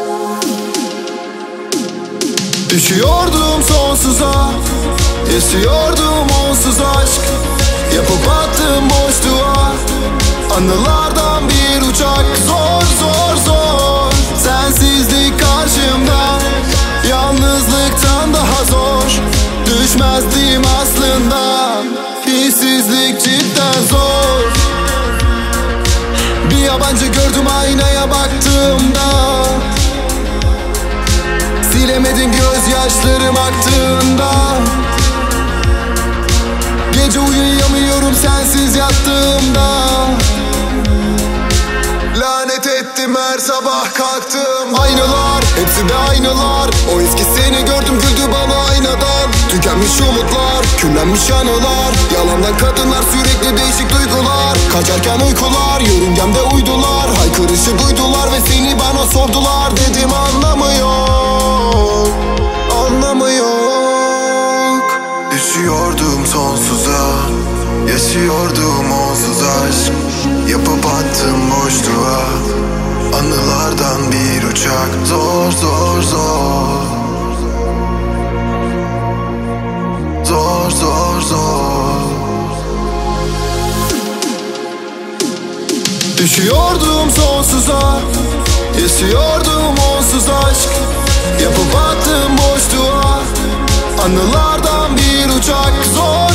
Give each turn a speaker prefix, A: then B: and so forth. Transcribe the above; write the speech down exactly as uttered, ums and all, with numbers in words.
A: Düşüyordum sonsuza, yaşıyordum onsuz aşk. Yapıp attım boşluğa, anılardan bir uçak. Zor zor zor, sensizlik karşımda, yalnızlıktan daha zor. Düşmezdim aslında, hissizlik cidden zor. Bir yabancı gördüm aynaya baktığımda, silemedim gözyaşlarım aktığında. Gece uyuyamıyorum sensiz yattığımda. Lanet ettim her sabah kalktım. Aynalar, hepsi de aynalar. O eski seni gördüm güldü bana aynadan. Tükenmiş umutlar, küllenmiş anılar. Yalandan kadınlar, sürekli değişik duygular. Kaçarken uykular, yörüngemde uydular. Haykırışı duydular ve seni bana sordular. Dedim anlamı yok, anlamı yok.
B: Düşüyordum sonsuza, yaşıyordum onsuz aşk. Yapıp attım boşluğa, anılardan bir uçak. Zor zor zor, zor zor zor.
A: Düşüyordum sonsuza, yaşıyordum onsuz aşk. Yapıp attım boşluğa, anılardan bir uçak. Zor